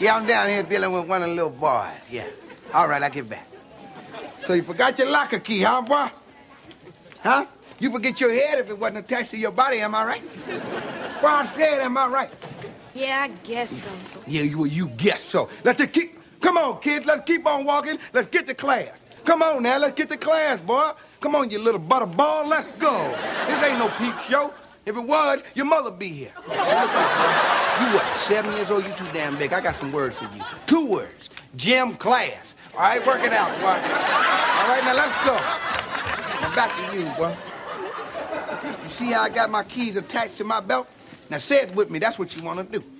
Yeah, I'm down here dealing with one of the little boys. Yeah. All right, I'll get back. So you forgot your locker key, huh, boy? Huh? You forget your head if it wasn't attached to your body, am I right? Boy, I said, am I right? Yeah, I guess so. Yeah, you guess so. Let's just keep... Come on, kids, let's keep on walking. Let's get to class. Come on now, let's get to class, boy. Come on, you little butterball, let's go. This ain't no peep show. If it was, your mother'd be here. You what, 7 years old? You too damn big. I got some words for you. 2 words. Gym class. All right, work it out, boy. All right, now let's go. Now back to you, boy. You see how I got my keys attached to my belt? Now say it with me. That's what you want to do.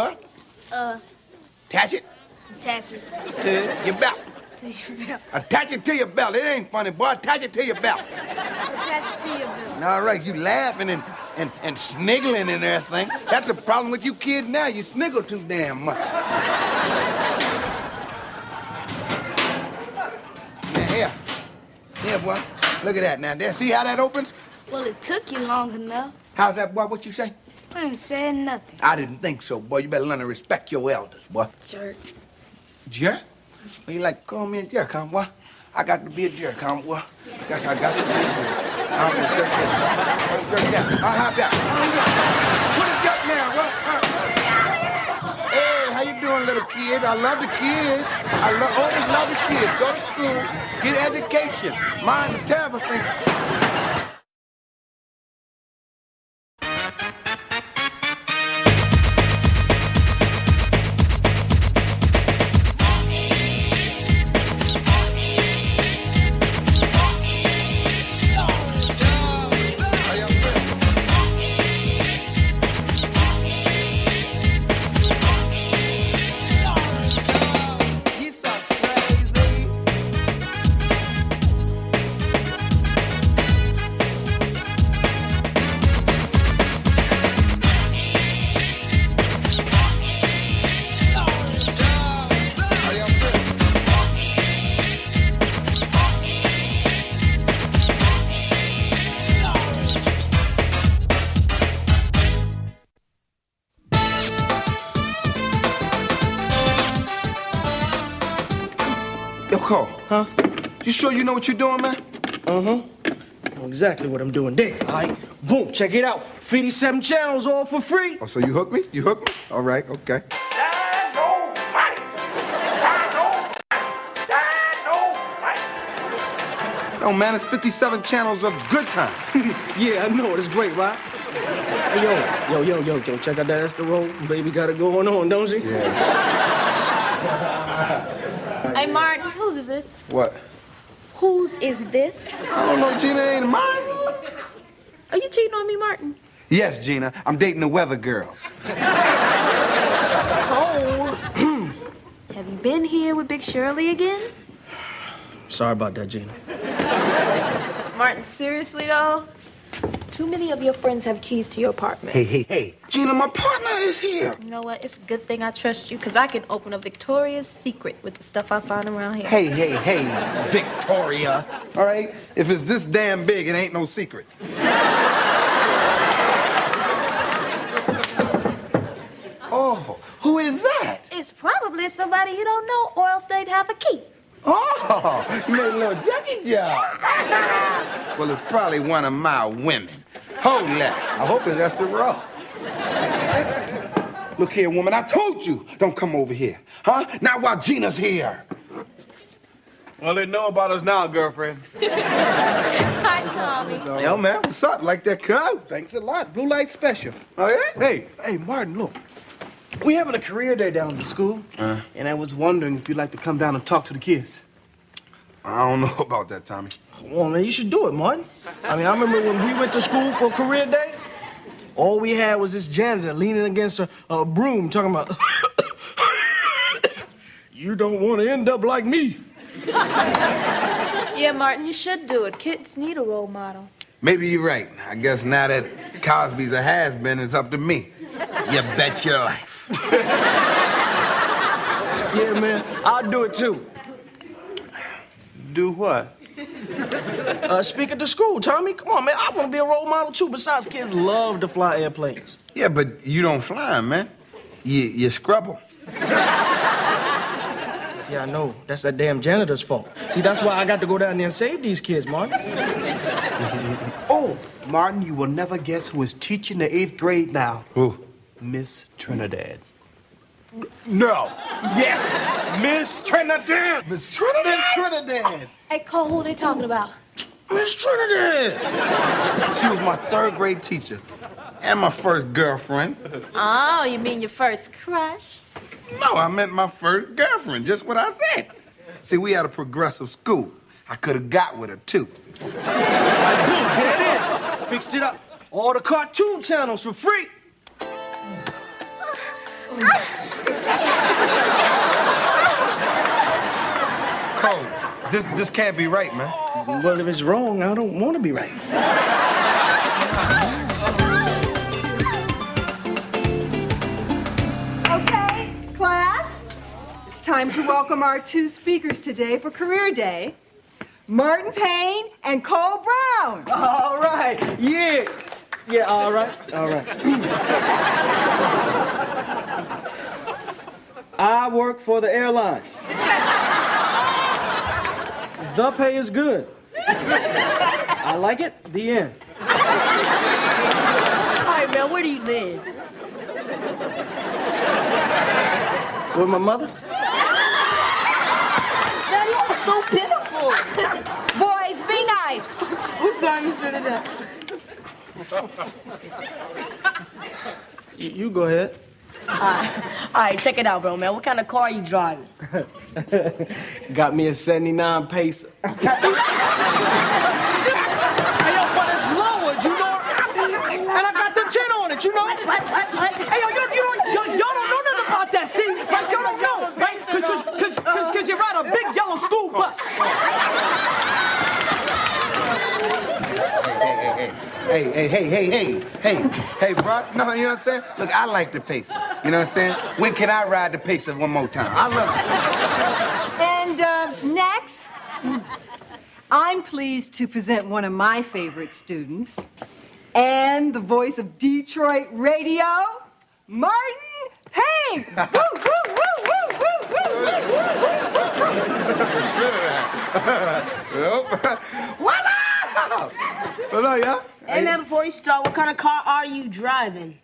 Attach it. Attach it. To your belt. To your belt. Attach it to your belt. It ain't funny, boy. Attach it to your belt. Attach it to your belt. All right, you laughing and sniggling and everything. That's the problem with you kids now. You sniggle too damn much. Now, here. Here, boy. Look at that now. There, see how that opens? Well, it took you long enough. How's that, boy? What you say? I ain't saying nothing. I didn't think so, boy. You better learn to respect your elders, boy. Jerk. Jerk? Well, you like to call me a jerk, huh, boy? I got to be a jerk, huh, boy? Guess I got to be a jerk. I'm a jerk. I'm a jerk now. I'll have that. Put a jerk now, boy. Hey, how you doing, little kid? I love the kids. Always love the kids. Go to school, get education. Mind the terrible thing. Yo, Cole. Huh? You sure you know what you're doing, man? Uh-huh. I know exactly what I'm doing there, all right? Boom, check it out. 57 channels all for free. Oh, so you hooked me? You hooked me? All right, okay. No, man, it's 57 channels of good times. Yeah, I know. It's great, right? Hey, yo, check out that Esther roll. Baby got it going on, don't she? Yeah. Hey, Martin, whose is this? What? Whose is this? I don't know, Gina, it ain't mine. Are you cheating on me, Martin? Yes, Gina, I'm dating the weather girls. Cole, have you been here with Big Shirley again? Sorry about that, Gina. Martin, seriously, though? Too many of your friends have keys to your apartment. Hey. Gina, my partner is here. You know what? It's a good thing I trust you, because I can open a Victoria's Secret with the stuff I found around here. Hey, Victoria. All right? If it's this damn big, it ain't no secret. Oh, who is that? It's probably somebody you don't know, or else they'd have a key. Oh, you made a little Jackie job. Well, it's probably one of my women. Hold that. I hope it's Esther Rowe. Look here, woman, I told you, don't come over here. Huh? Not while Gina's here. Well, they know about us now, girlfriend. Hi, Tommy. Yo, man, what's up? Like that coat? Thanks a lot. Blue light special. Oh, yeah? Hey, Martin, look. We having a career day down at the school, and I was wondering if you'd like to come down and talk to the kids. I don't know about that, Tommy. Well, man, you should do it, Martin. I mean, I remember when we went to school for career day, all we had was this janitor leaning against a broom talking about, you don't want to end up like me. Yeah, Martin, you should do it. Kids need a role model. Maybe you're right. I guess now that Cosby's a has-been, it's up to me. You bet your life. Yeah, man, I'll do it too. Do what? Speak at the school, Tommy. Come on, man. I want to be a role model too. Besides, kids love to fly airplanes. Yeah, but you don't fly 'em, man. You scrub 'em. Yeah, I know. That's that damn janitor's fault. See, that's why I got to go down there and save these kids, Martin. Oh, Martin, you will never guess who is teaching the 8th grade now. Who? Miss Trinidad. No. Yes, Miss Trinidad. Miss Trinidad? Miss Trinidad. Hey, Cole, who they talking about? Miss Trinidad. She was my 3rd grade teacher and my first girlfriend. Oh, you mean your first crush? No, I meant my first girlfriend, just what I said. See, we had a progressive school. I could have got with her, too. Boom, here it is. Fixed it up. All the cartoon channels for free. Cole, this can't be right, man. Well, if it's wrong, I don't want to be right. Okay, class, it's time to welcome our 2 speakers today for Career Day, Martin Payne and Cole Brown. All right. Yeah. Yeah, all right. All right. I work for the airlines. The pay is good. I like it. The end. All right, man, where do you live? With my mother? Daddy, you are so pitiful. Boys, be nice. I'm sorry, Miss Trinidad. You go ahead. All right, check it out, bro, man. What kind of car are you driving? Got me a 79 Pacer. Hey, yo, but it's lowered, you know? And I got the chin on it, you know? What? Hey, yo, y'all don't know nothing about that, see? Right? Y'all don't know, right? Because you ride a big yellow school bus. Hey, bro. No, you know what I'm saying? Look, I like the Pacer. You know what I'm saying? When can I ride the Pacer one more time? I love it. And next, I'm pleased to present one of my favorite students and the voice of Detroit radio, Martin Payne. Woo, woo, woo, woo, woo, woo, woo, What up? What's up, y'all? Hey, man, before you start, what kind of car are you driving?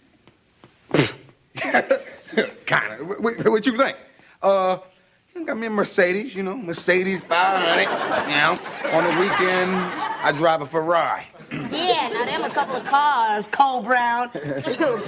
Kind of. What you think? Got me a Mercedes, you know, Mercedes 500. You know, on the weekend, I drive a Ferrari. Yeah, now them a couple of cars, Cole Brown. And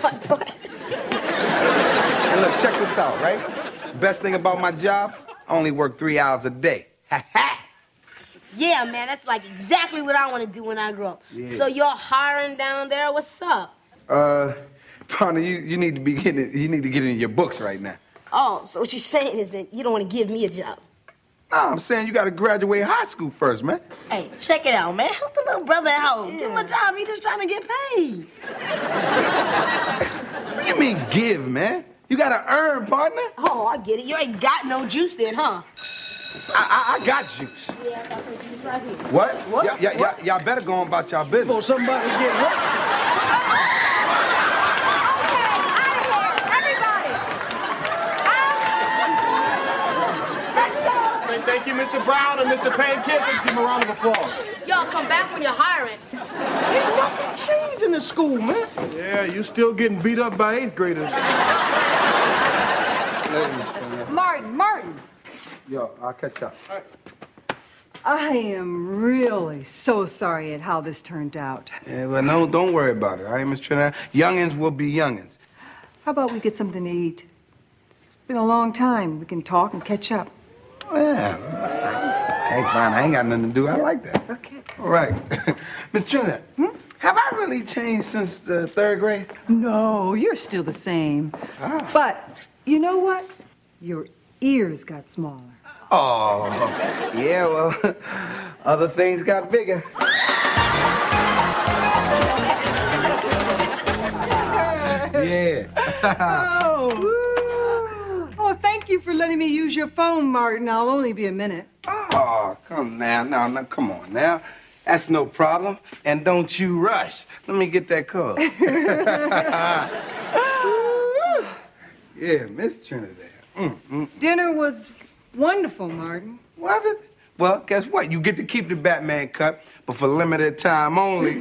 look, check this out, right? Best thing about my job, I only work 3 hours a day. Ha ha! Yeah, man, that's like exactly what I want to do when I grow up. Yeah. So you're hiring down there? What's up? Partner, you need to be you need to get in your books right now. Oh, so what you're saying is that you don't want to give me a job? No, I'm saying you got to graduate high school first, man. Hey, check it out, man. Help the little brother out. Give him a job. He's just trying to get paid. What do you mean give, man? You got to earn, partner. Oh, I get it. You ain't got no juice then, huh? I got juice. Yeah, I got juice right here. What? Y'all better go on about y'all business. For somebody to get what? Thank you, Mr. Brown and Mr. Payne. Kids, give him a round of applause. Y'all come back when you're hiring. Ain't nothing changed in the school, man. Yeah, you still getting beat up by 8th graders. Martin. Yo, I'll catch up. I am really so sorry at how this turned out. Yeah, well, no, don't worry about it, all right, Miss Trinidad? Youngins will be youngins. How about we get something to eat? It's been a long time. We can talk and catch up. Yeah. Hey, fine, I ain't got nothing to do. I like that. Okay. All right. Miss Trinidad, have I really changed since the 3rd grade? No, you're still the same. Ah. But you know what? Your ears got smaller. Oh, yeah, well, other things got bigger. Yeah. Oh, thank you for letting me use your phone, Martin. I'll only be a minute. Oh, come now, no, come on now. That's no problem. And don't you rush. Let me get that card. Yeah, Miss Trinidad. Dinner was Wonderful, Martin. Was it? Well, guess what? You get to keep the Batman cut, but for limited time only.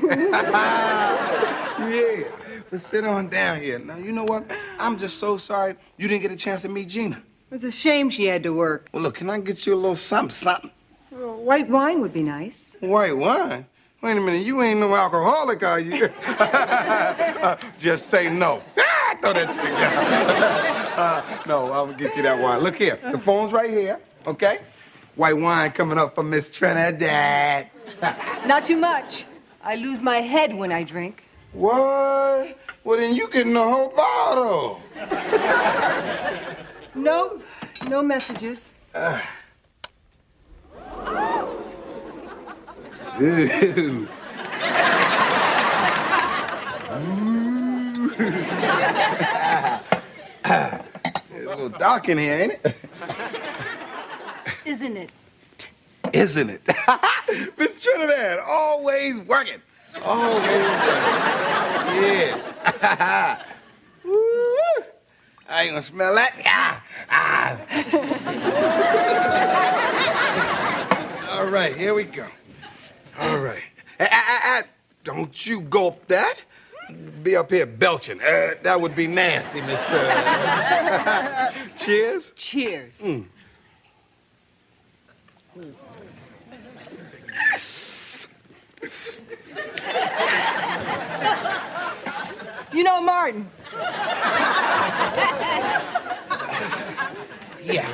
Yeah. But sit on down here. Now, you know what? I'm just so sorry you didn't get a chance to meet Gina. It's a shame she had to work. Well, look, can I get you a little something? White wine would be nice. White wine? Wait a minute, you ain't no alcoholic, are you? Just say no. Throw that thing down. No, I'm gonna get you that wine. Look here, the phone's right here, okay? White wine coming up for Miss Trinidad. Not too much. I lose my head when I drink. What? Well, then you getting the whole bottle. No, no messages. Ooh. It's a little dark in here, ain't it? Isn't it? Isn't it? Miss Trinidad, always working. Always working. Yeah. Woo. I ain't gonna smell that. All right, here we go. All right. Don't you gulp that. Be up here belching. That would be nasty, Miss. Cheers. Cheers. You know, Martin. Yeah.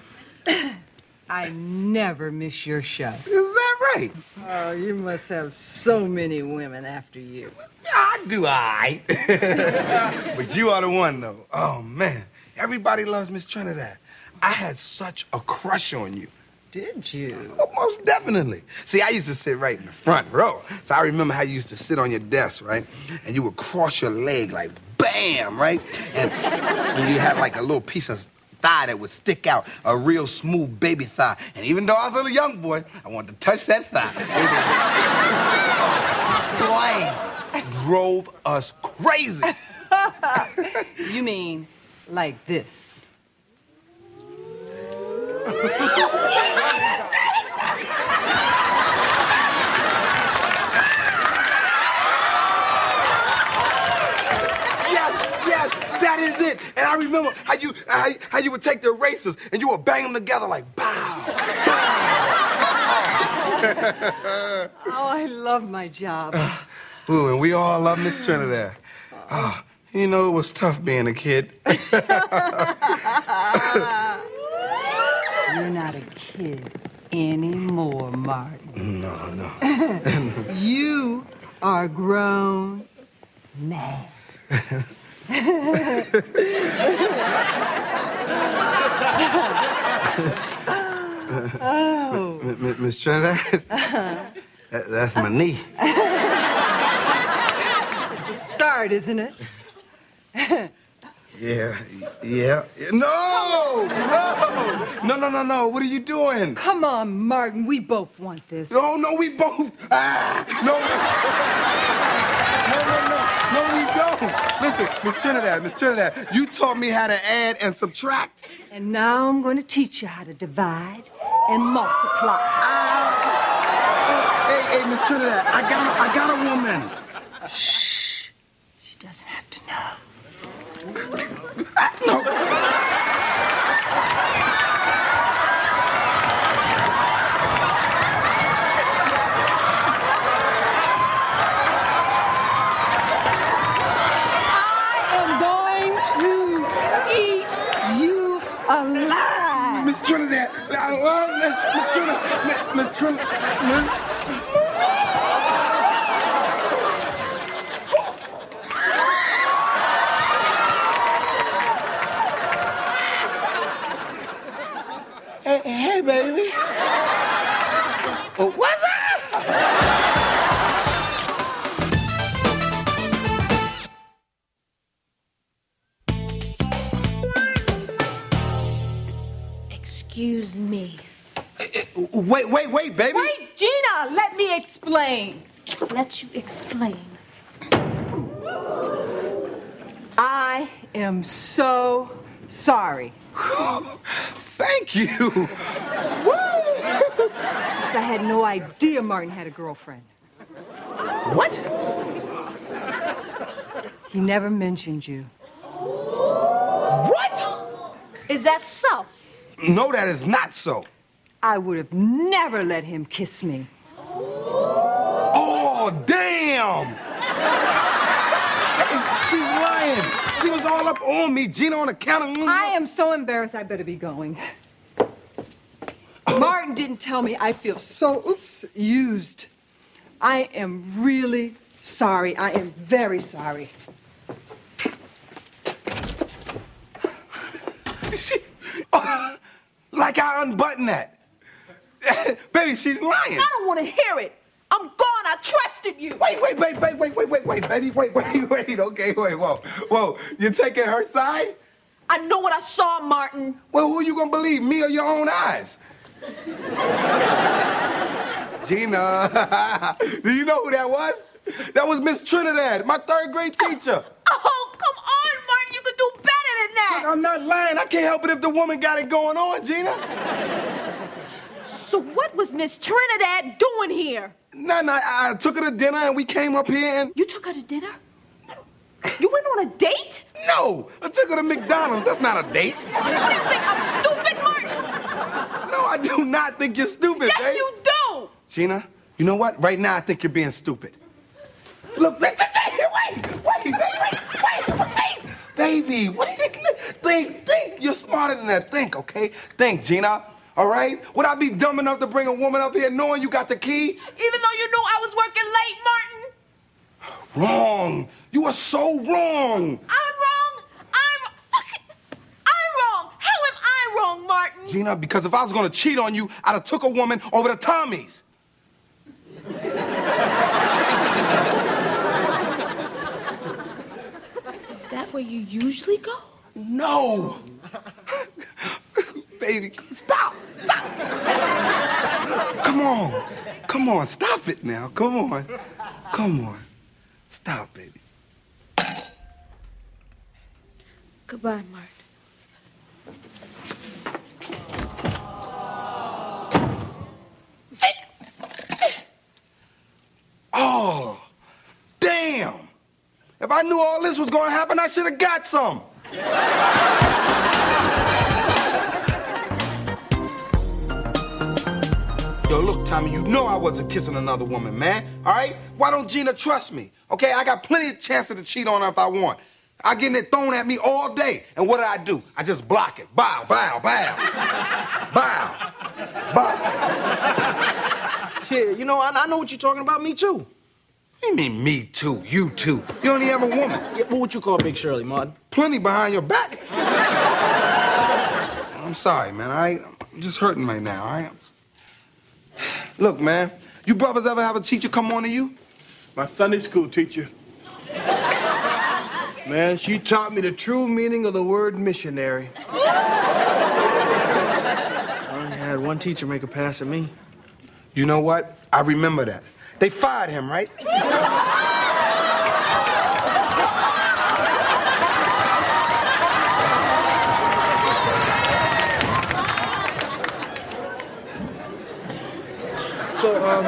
I never miss your show. Is that right? Oh, you must have so many women after you. I do, all right. But you are the one, though. Oh, man. Everybody loves Miss Trinidad. I had such a crush on you. Did you? Oh, most definitely. See, I used to sit right in the front row. So I remember how you used to sit on your desk, right? And you would cross your leg like, bam, right? And you had like a little piece of thigh that would stick out, a real smooth baby thigh. And even though I was a little young boy, I wanted to touch that thigh. Boy, drove us crazy. You mean like this? Yes, that is it. And I remember how you would take the erasers and you would bang them together like bow. Oh, I love my job. Ooh, and we all love Miss Trinidad. Oh, you know, it was tough being a kid. You're not a kid anymore, Martin. No. You are a grown man. Oh. Miss Trinidad, that's my knee. It's a start, isn't it? Yeah. No! What are you doing? Come on, Martin. We both want this. No, we both. No, we don't. Listen, Miss Trinidad, you taught me how to add and subtract. And now I'm going to teach you how to divide and multiply. Hey, Miss Trinidad, I got a woman. Shh. She doesn't have to know. No. Alive! Miss Trinidad, Miss Trinidad. Hey, baby. What's up? Excuse me. Wait, baby. Wait, Gina, let me explain. Let you explain. I am so sorry. Thank you. I had no idea Martin had a girlfriend. What? He never mentioned you. What? Is that so? No, that is not so. I would have never let him kiss me. Oh, damn! She's lying. She was all up on me, Gina, on the counter. I am so embarrassed, I better be going. Martin didn't tell me I feel so, used. I am really sorry. I am very sorry. Like I unbuttoned that. Baby, she's lying. I don't want to hear it. I'm gone. I trusted you. Wait, baby, wait. Okay, wait, whoa. You taking her side? I know what I saw, Martin. Well, who you gonna believe, me or your own eyes? Gina, do you know who that was? That was Miss Trinidad, my third grade teacher. Oh, come on, Martin. You could do better than that. I'm not lying. I can't help it if the woman got it going on, Gina. So what was Miss Trinidad doing here? No, I took her to dinner and we came up here and... You took her to dinner? You went on a date? No, I took her to McDonald's. That's not a date. You think I'm stupid, Martin? No, I do not think you're stupid, Yes, babe. you do. Gina, you know what? Right now, I think you're being stupid. Look, wait. Baby, think. You're smarter than that. Think, okay? Think, Gina. All right? Would I be dumb enough to bring a woman up here knowing you got the key? Even though you knew I was working late, Martin? Wrong. You are so wrong. I'm wrong? I'm wrong. How am I wrong, Martin? Gina, because if I was going to cheat on you, I'd have took a woman over to Tommy's. Is that where you usually go? No. Baby, stop. Come on, stop it now. Come on. Stop, baby. Goodbye, Martin. Oh, damn. If I knew all this was going to happen, I should have got some. Yo, look, Tommy, you know I wasn't kissing another woman, man. All right? Why don't Gina trust me? Okay, I got plenty of chances to cheat on her if I want. I get it thrown at me all day. And what do? I just block it. Bow. Bow. Yeah, you know, I know what you're talking about. Me too. What do you mean, me too? You too? You don't even have a woman. Yeah, what would you call Big Shirley, Martin? Plenty behind your back. I'm sorry, man. I'm just hurting right now, all right? Look, man, you brothers ever have a teacher come on to you? My Sunday school teacher. Man, she taught me the true meaning of the word missionary. I only had one teacher make a pass at me. You know what? I remember that. They fired him, right? So,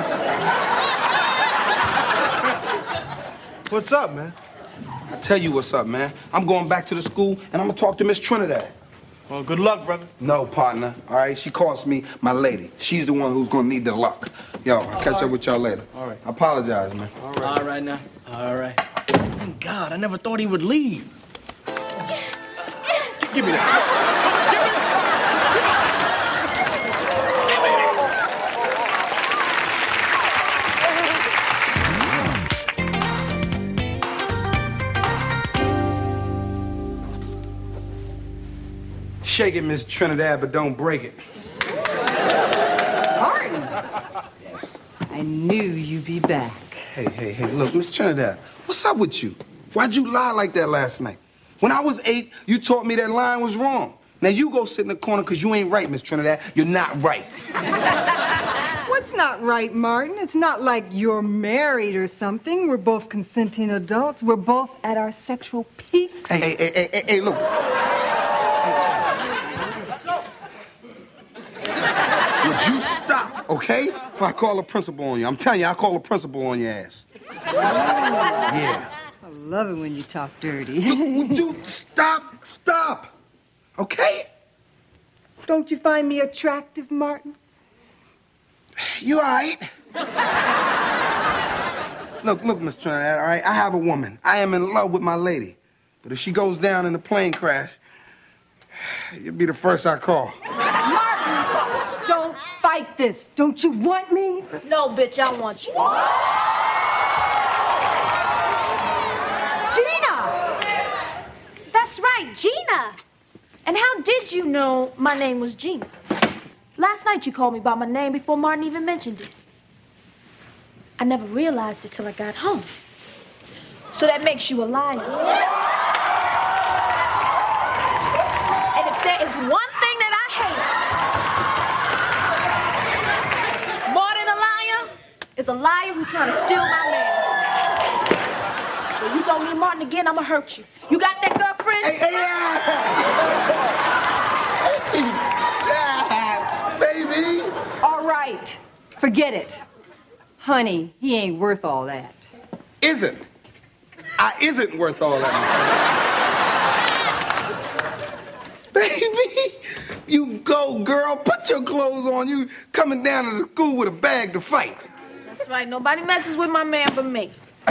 what's up, man? I tell you what's up, man. I'm going back to the school, and I'm gonna talk to Miss Trinidad. Well, good luck, brother. No, partner, all right? She calls me my lady. She's the one who's gonna need the luck. Yo, I'll catch up with y'all later. All right. I apologize, man. All right now. All right. Thank God, I never thought he would leave. Give me that. Shake it, Miss Trinidad, but don't break it. Martin! I knew you'd be back. Hey, look, Miss Trinidad, what's up with you? Why'd you lie like that last night? When I was 8, you taught me that line was wrong. Now you go sit in the corner because you ain't right, Miss Trinidad. You're not right. What's not right, Martin? It's not like you're married or something. We're both consenting adults. We're both at our sexual peaks. Hey, look. You stop, okay? If I call the principal on you. I'm telling you, I'll call the principal on your ass. Yeah. I love it when you talk dirty. Would you stop, okay? Don't you find me attractive, Martin? You all right? Look, Miss Trinidad, all right? I have a woman. I am in love with my lady. But if she goes down in a plane crash, you'll be the first I call. Martin, don't fight this. Don't you want me? No, bitch, I want you. Gina! That's right, Gina. And how did you know my name was Gina? Last night you called me by my name before Martin even mentioned it. I never realized it till I got home. So that makes you a liar. And if there is one thing that I hate more than a liar, is a liar who's trying to steal my man. So you go meet Martin again, I'ma hurt you. You got that girlfriend? Baby! All right, forget it. Honey, he ain't worth all that. Isn't. I isn't worth all that. Baby, you go, girl. Put your clothes on. You coming down to the school with a bag to fight. That's right, nobody messes with my man but me.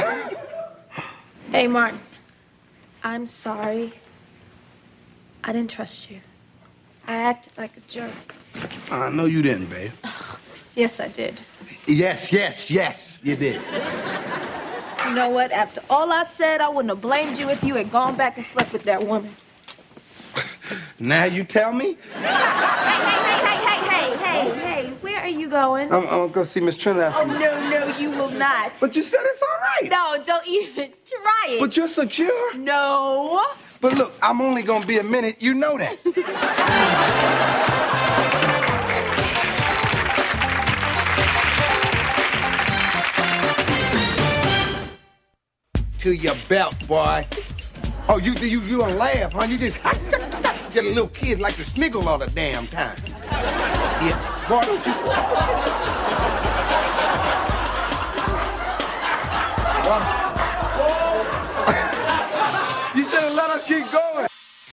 Hey, Martin, I'm sorry. I didn't trust you. I acted like a jerk. No, you didn't, babe. Yes, I did. Yes, you did. You know what? After all I said, I wouldn't have blamed you if you had gone back and slept with that woman. Now you tell me? Hey, where are you going? I'm gonna go see Miss Trinidad. Oh, no, you will not. But you said it's all right. No, don't even try it. But you're secure. No. But look, I'm only gonna be a minute. You know that. To your belt, boy. Oh, you gonna laugh, huh? You just a little kid like to sniggle all the damn time. Yeah, boy, don't you... Well,